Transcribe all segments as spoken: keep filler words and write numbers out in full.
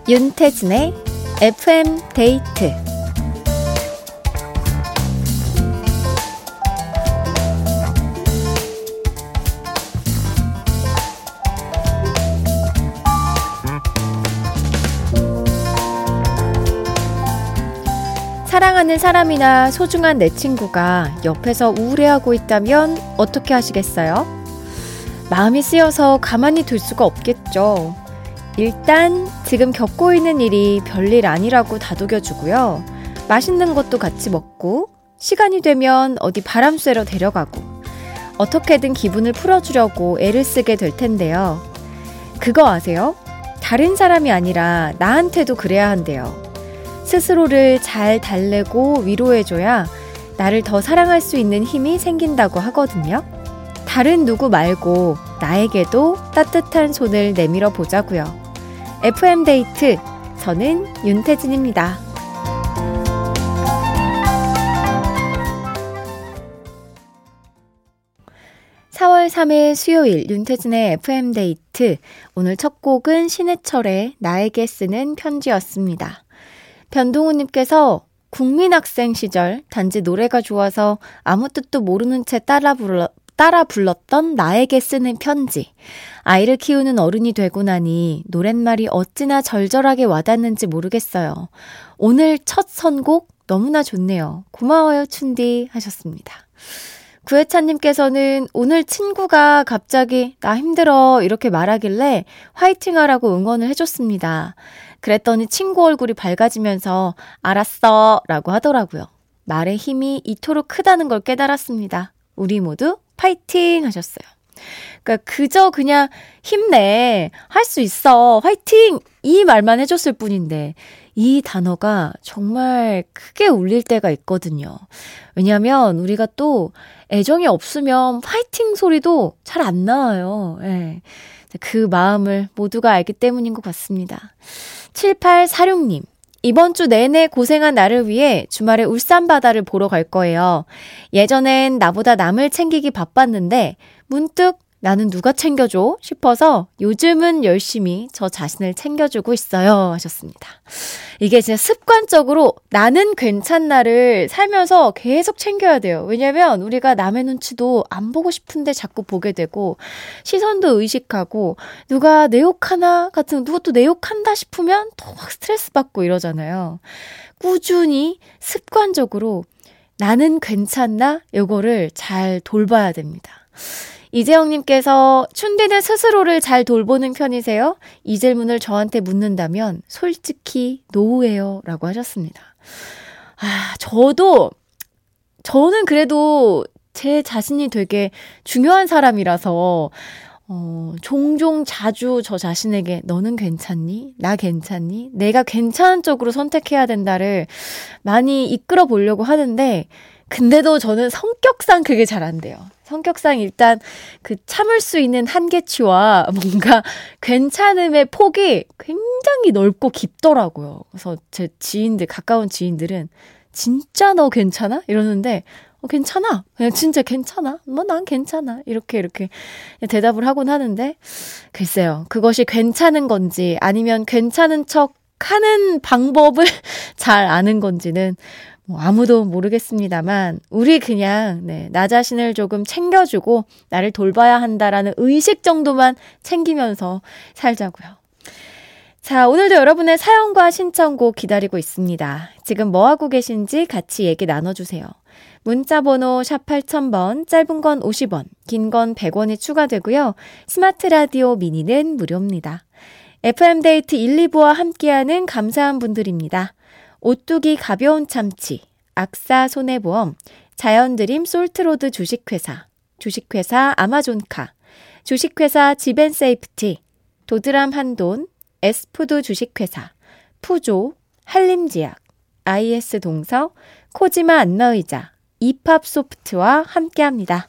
윤태진의 에프엠 데이트. 사랑하는 사람이나 소중한 내 친구가 옆에서 우울해하고 있다면 어떻게 하시겠어요? 마음이 쓰여서 가만히 둘 수가 없겠죠. 일단 지금 겪고 있는 일이 별일 아니라고 다독여주고요. 맛있는 것도 같이 먹고 시간이 되면 어디 바람 쐬러 데려가고 어떻게든 기분을 풀어주려고 애를 쓰게 될 텐데요. 그거 아세요? 다른 사람이 아니라 나한테도 그래야 한대요. 스스로를 잘 달래고 위로해줘야 나를 더 사랑할 수 있는 힘이 생긴다고 하거든요. 다른 누구 말고 나에게도 따뜻한 손을 내밀어 보자고요. 에프엠 데이트, 저는 윤태진입니다. 사월 삼일 수요일 윤태진의 에프엠 데이트. 오늘 첫 곡은 신해철의 나에게 쓰는 편지였습니다. 변동우님께서 국민학생 시절 단지 노래가 좋아서 아무 뜻도 모르는 채 따라 불러 따라 불렀던 나에게 쓰는 편지. 아이를 키우는 어른이 되고 나니 노랫말이 어찌나 절절하게 와닿는지 모르겠어요. 오늘 첫 선곡 너무나 좋네요. 고마워요 춘디 하셨습니다. 구혜찬님께서는 오늘 친구가 갑자기 나 힘들어 이렇게 말하길래 화이팅 하라고 응원을 해줬습니다. 그랬더니 친구 얼굴이 밝아지면서 알았어 라고 하더라고요. 말의 힘이 이토록 크다는 걸 깨달았습니다. 우리 모두 파이팅 하셨어요. 그러니까 그저 그냥 힘내, 할 수 있어, 화이팅 이 말만 해줬을 뿐인데 이 단어가 정말 크게 울릴 때가 있거든요. 왜냐하면 우리가 또 애정이 없으면 파이팅 소리도 잘 안 나와요. 예. 그 마음을 모두가 알기 때문인 것 같습니다. 칠팔사육님, 이번 주 내내 고생한 나를 위해 주말에 울산 바다를 보러 갈 거예요. 예전엔 나보다 남을 챙기기 바빴는데 문득 나는 누가 챙겨줘 싶어서 요즘은 열심히 저 자신을 챙겨주고 있어요 하셨습니다. 이게 진짜 습관적으로 나는 괜찮나를 살면서 계속 챙겨야 돼요. 왜냐면 우리가 남의 눈치도 안 보고 싶은데 자꾸 보게 되고 시선도 의식하고 누가 내 욕하나 같은 누가 또 내 욕한다 싶으면 더 막 스트레스 받고 이러잖아요. 꾸준히 습관적으로 나는 괜찮나 요거를 잘 돌봐야 됩니다. 이재영님께서 춘디는 스스로를 잘 돌보는 편이세요? 이 질문을 저한테 묻는다면 솔직히 노예요 라고 하셨습니다. 아, 저도 저는 그래도 제 자신이 되게 중요한 사람이라서 어, 종종 자주 저 자신에게 너는 괜찮니? 나 괜찮니? 내가 괜찮은 쪽으로 선택해야 된다를 많이 이끌어 보려고 하는데 근데도 저는 성격상 그게 잘 안 돼요. 성격상 일단 그 참을 수 있는 한계치와 뭔가 괜찮음의 폭이 굉장히 넓고 깊더라고요. 그래서 제 지인들, 가까운 지인들은 진짜 너 괜찮아? 이러는데 어, 괜찮아. 그냥 진짜 괜찮아. 뭐 난 괜찮아. 이렇게 이렇게 대답을 하곤 하는데 글쎄요. 그것이 괜찮은 건지 아니면 괜찮은 척 하는 방법을 잘 아는 건지는 뭐 아무도 모르겠습니다만 우리 그냥 네, 나 자신을 조금 챙겨주고 나를 돌봐야 한다라는 의식 정도만 챙기면서 살자고요. 자, 오늘도 여러분의 사연과 신청곡 기다리고 있습니다. 지금 뭐하고 계신지 같이 얘기 나눠주세요. 문자번호 샵 팔천 번, 짧은 건 오십 원, 긴 건 백 원이 추가되고요. 스마트 라디오 미니는 무료입니다. 에프엠 데이트 일, 이 부와 함께하는 감사한 분들입니다. 오뚜기 가벼운 참치, 악사 손해보험, 자연드림 솔트로드 주식회사, 주식회사 아마존카, 주식회사 지벤세이프티, 도드람 한돈, 에스푸드 주식회사, 푸조, 한림지약, 아이에스 동서, 코지마 안마의자, 이팝소프트와 함께합니다.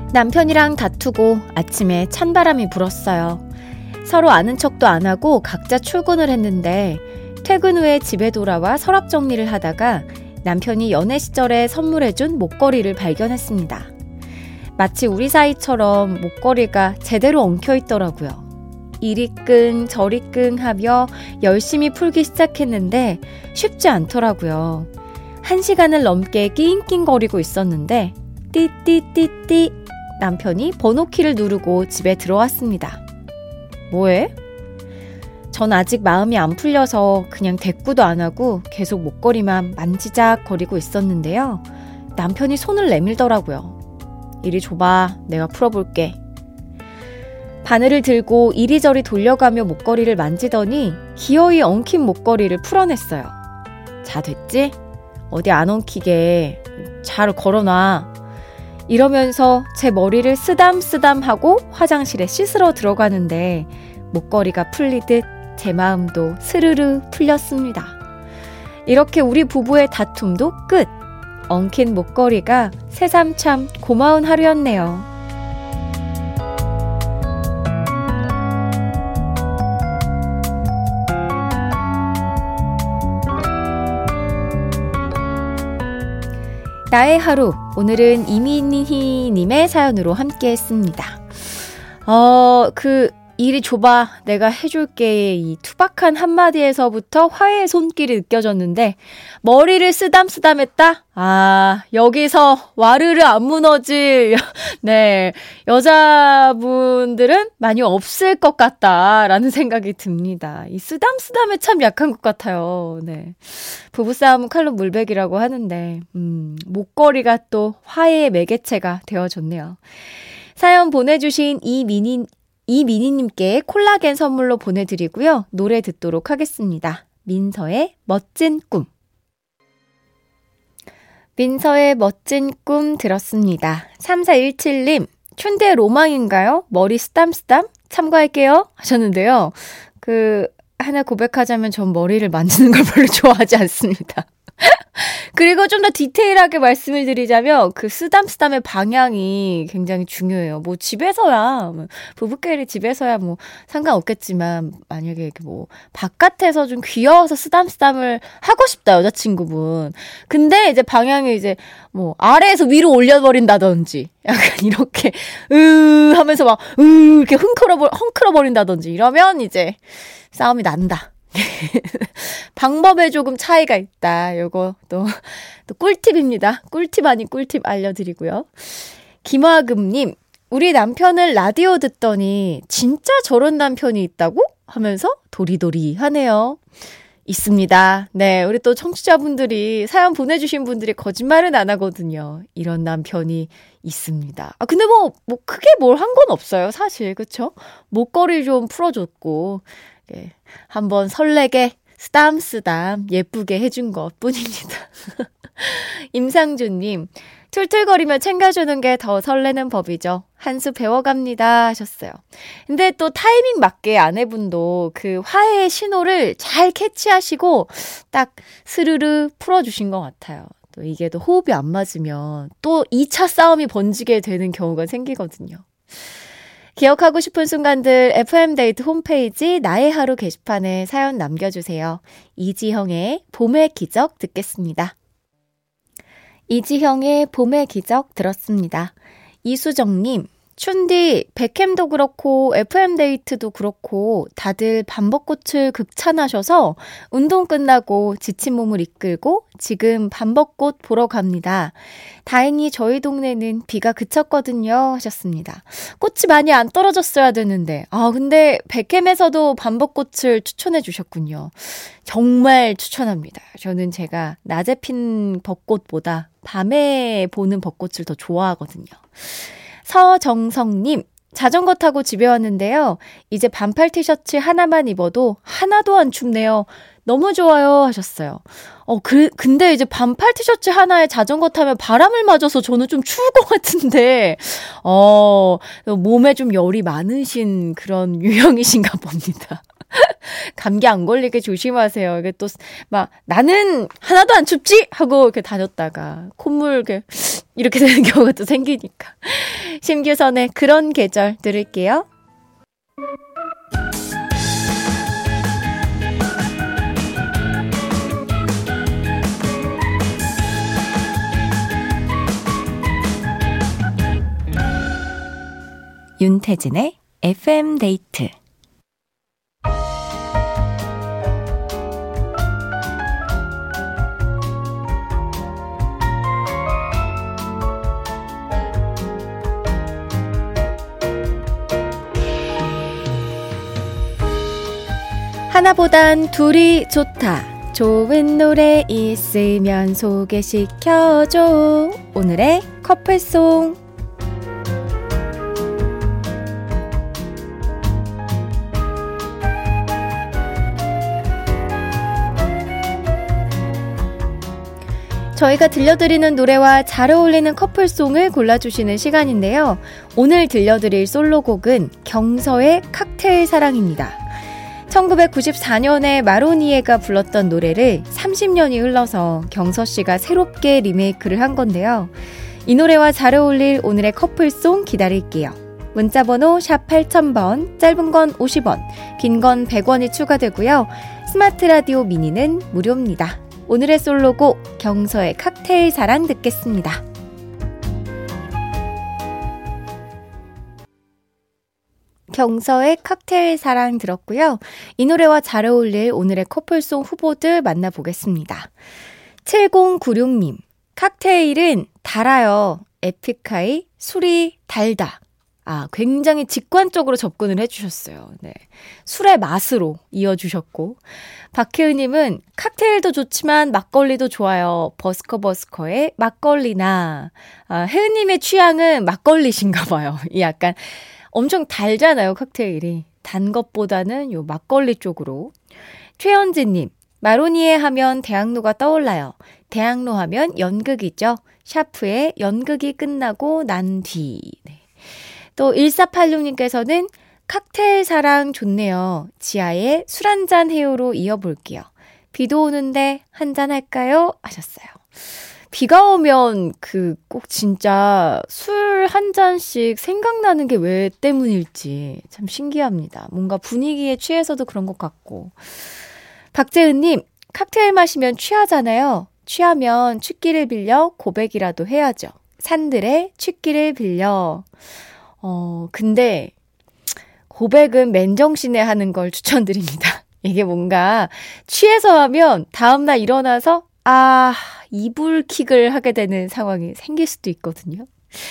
남편이랑 다투고 아침에 찬바람이 불었어요. 서로 아는 척도 안 하고 각자 출근을 했는데 퇴근 후에 집에 돌아와 서랍 정리를 하다가 남편이 연애 시절에 선물해준 목걸이를 발견했습니다. 마치 우리 사이처럼 목걸이가 제대로 엉켜있더라고요. 이리 끙 저리 끙 하며 열심히 풀기 시작했는데 쉽지 않더라고요. 한 시간을 넘게 낑낑거리고 있었는데 띠띠띠띠 남편이 번호키를 누르고 집에 들어왔습니다. 뭐해? 전 아직 마음이 안 풀려서 그냥 대꾸도 안 하고 계속 목걸이만 만지작거리고 있었는데요. 남편이 손을 내밀더라고요. 이리 줘봐, 내가 풀어볼게. 바늘을 들고 이리저리 돌려가며 목걸이를 만지더니 기어이 엉킨 목걸이를 풀어냈어요. 자, 됐지? 어디 안 엉키게 잘 걸어놔. 이러면서 제 머리를 쓰담쓰담하고 화장실에 씻으러 들어가는데 목걸이가 풀리듯 제 마음도 스르르 풀렸습니다. 이렇게 우리 부부의 다툼도 끝! 엉킨 목걸이가 새삼 참 고마운 하루였네요. 나의 하루, 오늘은 이민희님의 사연으로 함께 했습니다. 어, 그, 이리 줘봐, 내가 해줄게. 이 투박한 한마디에서부터 화해의 손길이 느껴졌는데, 머리를 쓰담쓰담 했다? 아, 여기서 와르르 안 무너질, 네, 여자분들은 많이 없을 것 같다라는 생각이 듭니다. 이 쓰담쓰담에 참 약한 것 같아요. 네. 부부싸움은 칼로 물베기라고 하는데, 음, 목걸이가 또 화해의 매개체가 되어줬네요. 사연 보내주신 이민희, 이민희님께 콜라겐 선물로 보내드리고요. 노래 듣도록 하겠습니다. 민서의 멋진 꿈. 민서의 멋진 꿈 들었습니다. 삼사일칠님, 춘대 로망인가요? 머리 쓰담쓰담? 참고할게요. 하셨는데요. 그, 하나 고백하자면 전 머리를 만지는 걸 별로 좋아하지 않습니다. 그리고 좀 더 디테일하게 말씀을 드리자면 그 쓰담쓰담의 방향이 굉장히 중요해요. 뭐 집에서야 부부끼리 집에서야 뭐 상관없겠지만 만약에 뭐 바깥에서 좀 귀여워서 쓰담쓰담을 하고 싶다 여자친구분. 근데 이제 방향이 이제 뭐 아래에서 위로 올려버린다든지 약간 이렇게 으 하면서 막 으 이렇게 흥크러버 헝클어버린다든지 이러면 이제 싸움이 난다. 방법에 조금 차이가 있다. 요거 또, 또 꿀팁입니다. 꿀팁 아닌 꿀팁 알려드리고요. 김화금님, 우리 남편을 라디오 듣더니 진짜 저런 남편이 있다고? 하면서 도리도리 하네요. 있습니다. 네, 우리 또 청취자분들이 사연 보내주신 분들이 거짓말은 안 하거든요. 이런 남편이 있습니다. 아 근데 뭐, 뭐 크게 뭘 한 건 없어요. 사실 그쵸? 목걸이 좀 풀어줬고 예, 한번 설레게 쓰담쓰담 예쁘게 해준 것 뿐입니다. 임상준님, 툴툴거리며 챙겨주는 게 더 설레는 법이죠. 한 수 배워갑니다 하셨어요. 근데 또 타이밍 맞게 아내분도 그 화해의 신호를 잘 캐치하시고 딱 스르르 풀어주신 것 같아요. 또 이게 또 호흡이 안 맞으면 또 이 차 싸움이 번지게 되는 경우가 생기거든요. 기억하고 싶은 순간들 에프엠데이트 홈페이지 나의 하루 게시판에 사연 남겨주세요. 이지형의 봄의 기적 듣겠습니다. 이지형의 봄의 기적 들었습니다. 이수정님, 춘디 백캠도 그렇고 에프엠데이트도 그렇고 다들 밤벚꽃을 극찬하셔서 운동 끝나고 지친 몸을 이끌고 지금 밤벚꽃 보러 갑니다. 다행히 저희 동네는 비가 그쳤거든요 하셨습니다. 꽃이 많이 안 떨어졌어야 되는데 아 근데 백캠에서도 밤벚꽃을 추천해 주셨군요. 정말 추천합니다. 저는 제가 낮에 핀 벚꽃보다 밤에 보는 벚꽃을 더 좋아하거든요. 서정성님, 자전거 타고 집에 왔는데요. 이제 반팔 티셔츠 하나만 입어도 하나도 안 춥네요. 너무 좋아요 하셨어요. 어, 그, 근데 이제 반팔 티셔츠 하나에 자전거 타면 바람을 맞아서 저는 좀 추울 것 같은데, 어, 몸에 좀 열이 많으신 그런 유형이신가 봅니다. 감기 안 걸리게 조심하세요. 이게 또 막 나는 하나도 안 춥지 하고 이렇게 다녔다가 콧물 이렇게 이렇게 되는 경우가 또 생기니까. 심규선의 그런 계절 들을게요. 윤태진의 에프엠 데이트. 하나보단 둘이 좋다. 좋은 노래 있으면 소개시켜줘. 오늘의 커플송. 저희가 들려드리는 노래와 잘 어울리는 커플송을 골라주시는 시간인데요. 오늘 들려드릴 솔로곡은 경서의 칵테일 사랑입니다. 천구백구십사 년에 마로니에가 불렀던 노래를 삼십 년이 흘러서 경서씨가 새롭게 리메이크를 한 건데요. 이 노래와 잘 어울릴 오늘의 커플송 기다릴게요. 문자번호 샵 팔천 번, 짧은 건 오십 원, 긴 건 백 원이 추가되고요. 스마트 라디오 미니는 무료입니다. 오늘의 솔로곡 경서의 칵테일 사랑 듣겠습니다. 경서의 칵테일 사랑 들었고요. 이 노래와 잘 어울릴 오늘의 커플송 후보들 만나보겠습니다. 칠공구육 님, 칵테일은 달아요. 에픽하이, 술이 달다. 아, 굉장히 직관적으로 접근을 해주셨어요. 네. 술의 맛으로 이어주셨고. 박혜은님은 칵테일도 좋지만 막걸리도 좋아요. 버스커버스커의 막걸리나. 아, 혜은님의 취향은 막걸리신가 봐요. 이 약간 엄청 달잖아요, 칵테일이. 단 것보다는 요 막걸리 쪽으로. 최현진님, 마로니에 하면 대학로가 떠올라요. 대학로 하면 연극이죠. 샤프의 연극이 끝나고 난 뒤. 네. 또 일사팔육 님께서는 칵테일 사랑 좋네요. 지아의 술 한잔 해요로 이어볼게요. 비도 오는데 한잔 할까요? 하셨어요. 비가 오면 그 꼭 진짜 술 한 잔씩 생각나는 게 왜 때문일지 참 신기합니다. 뭔가 분위기에 취해서도 그런 것 같고. 박재은님, 칵테일 마시면 취하잖아요. 취하면 취기를 빌려 고백이라도 해야죠. 산들의 취기를 빌려. 어, 근데 고백은 맨정신에 하는 걸 추천드립니다. 이게 뭔가 취해서 하면 다음날 일어나서 아, 이불킥을 하게 되는 상황이 생길 수도 있거든요.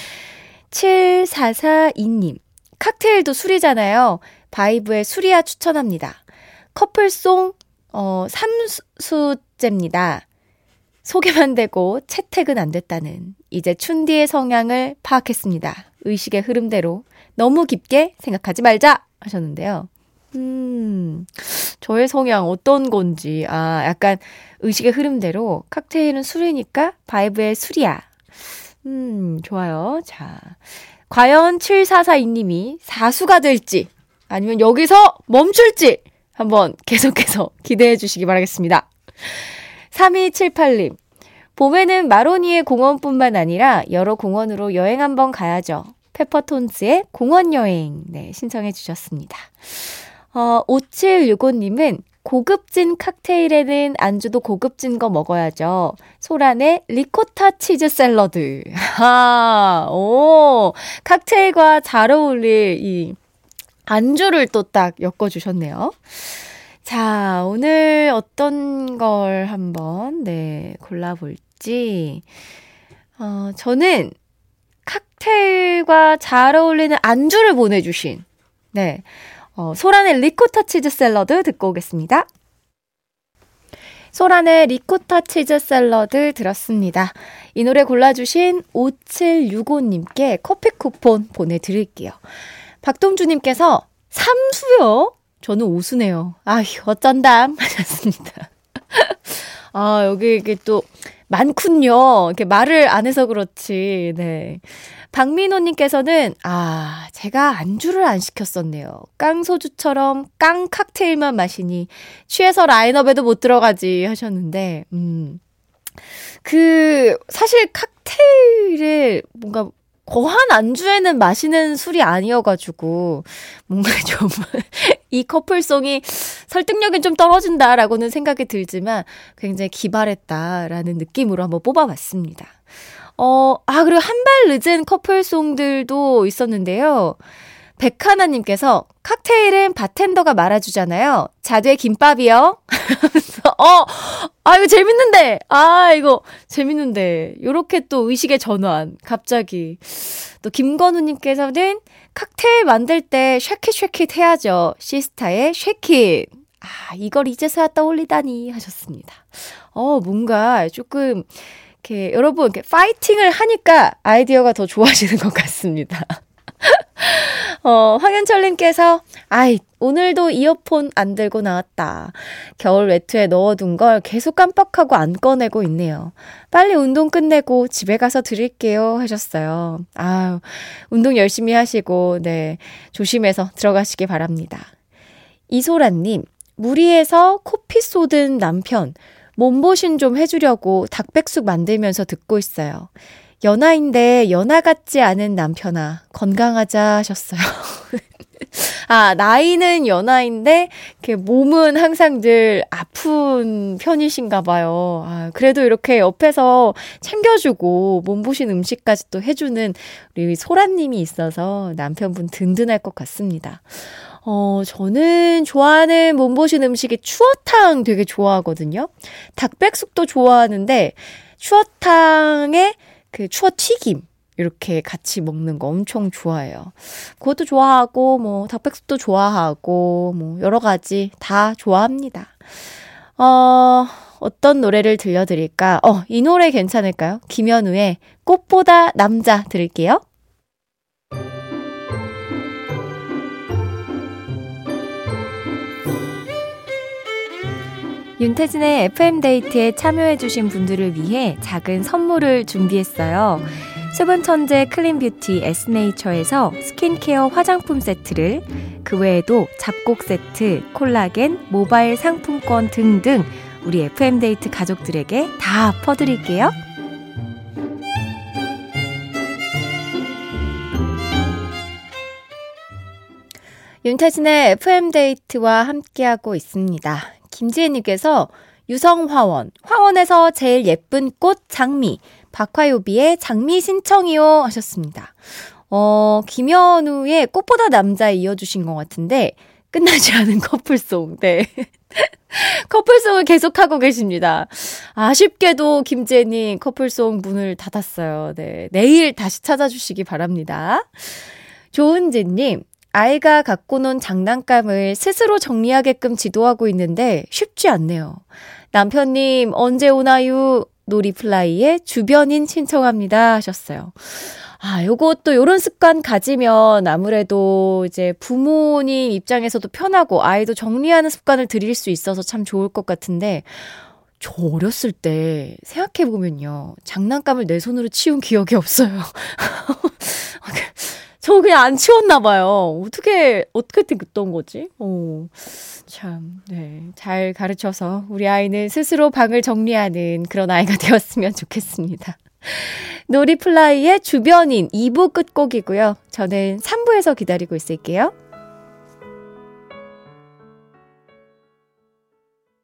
칠사사이 님, 칵테일도 술이잖아요. 바이브의 술이야 추천합니다. 커플송 어, 삼수째입니다. 소개만 되고 채택은 안 됐다는 이제 춘디의 성향을 파악했습니다. 의식의 흐름대로 너무 깊게 생각하지 말자 하셨는데요. 음, 저의 성향 어떤 건지. 아, 약간 의식의 흐름대로 칵테일은 술이니까 바이브의 술이야. 음, 좋아요. 자, 과연 칠사사이 님이 사수가 될지 아니면 여기서 멈출지 한번 계속해서 기대해 주시기 바라겠습니다. 삼이칠팔 님, 봄에는 마로니에 공원뿐만 아니라 여러 공원으로 여행 한번 가야죠. 페퍼톤스의 공원여행, 네, 신청해 주셨습니다. 어, 오칠육오 님은 고급진 칵테일에는 안주도 고급진 거 먹어야죠. 소란의 리코타 치즈 샐러드. 아, 오, 칵테일과 잘 어울릴 이 안주를 또 딱 엮어주셨네요. 자, 오늘 어떤 걸 한번, 네, 골라볼지. 어, 저는 칵테일과 잘 어울리는 안주를 보내주신, 네, 어, 소란의 리코타 치즈 샐러드 듣고 오겠습니다. 소란의 리코타 치즈 샐러드 들었습니다. 이 노래 골라주신 오칠육오 님께 커피 쿠폰 보내드릴게요. 박동주님께서 삼수요? 저는 오수네요. 아휴, 어쩐담 하셨습니다. 아, 여기 이게 또 많군요. 이렇게 말을 안 해서 그렇지. 네. 박민호님께서는, 아, 제가 안주를 안 시켰었네요. 깡소주처럼 깡 칵테일만 마시니 취해서 라인업에도 못 들어가지 하셨는데, 음. 그, 사실 칵테일을 뭔가 거한 안주에는 마시는 술이 아니어가지고, 뭔가 좀, 이 커플송이 설득력이 좀 떨어진다라고는 생각이 들지만, 굉장히 기발했다라는 느낌으로 한번 뽑아봤습니다. 어, 아, 그리고 한 발 늦은 커플송들도 있었는데요. 백하나님께서 칵테일은 바텐더가 말아주잖아요. 자두의 김밥이요. 어, 아, 이거 재밌는데. 아, 이거 재밌는데. 요렇게 또 의식의 전환. 갑자기. 또 김건우님께서는 칵테일 만들 때 쉐킷 쉐킷 해야죠. 시스타의 쉐킷. 아, 이걸 이제서야 떠올리다니 하셨습니다. 어, 뭔가 조금 이렇게 여러분 이렇게 파이팅을 하니까 아이디어가 더 좋아지는 것 같습니다. 어, 황현철님께서, 아이, 오늘도 이어폰 안 들고 나왔다. 겨울 외투에 넣어둔 걸 계속 깜빡하고 안 꺼내고 있네요. 빨리 운동 끝내고 집에 가서 드릴게요. 하셨어요. 아유, 운동 열심히 하시고, 네, 조심해서 들어가시기 바랍니다. 이소라님, 무리해서 코피 쏟은 남편, 몸보신 좀 해주려고 닭백숙 만들면서 듣고 있어요. 연하인데 연하 같지 않은 남편아 건강하자 하셨어요. 아, 나이는 연하인데 이렇게 몸은 항상 늘 아픈 편이신가 봐요. 아, 그래도 이렇게 옆에서 챙겨주고 몸보신 음식까지 또 해주는 우리 소라님이 있어서 남편분 든든할 것 같습니다. 어, 저는 좋아하는 몸보신 음식이 추어탕 되게 좋아하거든요. 닭백숙도 좋아하는데 추어탕에 그 추어 튀김 이렇게 같이 먹는 거 엄청 좋아해요. 그것도 좋아하고 뭐 닭백숙도 좋아하고 뭐 여러 가지 다 좋아합니다. 어, 어떤 노래를 들려드릴까? 어, 이 노래 괜찮을까요? 김현우의 꽃보다 남자 들을게요. 윤태진의 에프엠데이트에 참여해주신 분들을 위해 작은 선물을 준비했어요. 수분 천재 클린뷰티 에스네이처에서 스킨케어 화장품 세트를, 그 외에도 잡곡 세트, 콜라겐, 모바일 상품권 등등 우리 에프엠데이트 가족들에게 다 퍼드릴게요. 윤태진의 에프엠데이트와 함께하고 있습니다. 김지혜님께서 유성화원, 화원에서 제일 예쁜 꽃 장미, 박화요비의 장미 신청이요 하셨습니다. 어, 김현우의 꽃보다 남자에 이어주신 것 같은데 끝나지 않은 커플송. 네. 커플송을 계속하고 계십니다. 아쉽게도 김지혜님 커플송 문을 닫았어요. 네. 내일 다시 찾아주시기 바랍니다. 조은지님, 아이가 갖고 논 장난감을 스스로 정리하게끔 지도하고 있는데 쉽지 않네요. 남편님 언제 오나요? 놀이플라이의 주변인 신청합니다 하셨어요. 아, 요것도 요런 습관 가지면 아무래도 이제 부모님 입장에서도 편하고 아이도 정리하는 습관을 들일 수 있어서 참 좋을 것 같은데, 저 어렸을 때 생각해보면요, 장난감을 내 손으로 치운 기억이 없어요. 저 그냥 안 치웠나 봐요. 어떻게 어떻게 됐던 거지? 오, 참, 네, 잘 가르쳐서 우리 아이는 스스로 방을 정리하는 그런 아이가 되었으면 좋겠습니다. 놀이플라이의 주변인 이 부 끝곡이고요. 저는 삼 부에서 기다리고 있을게요.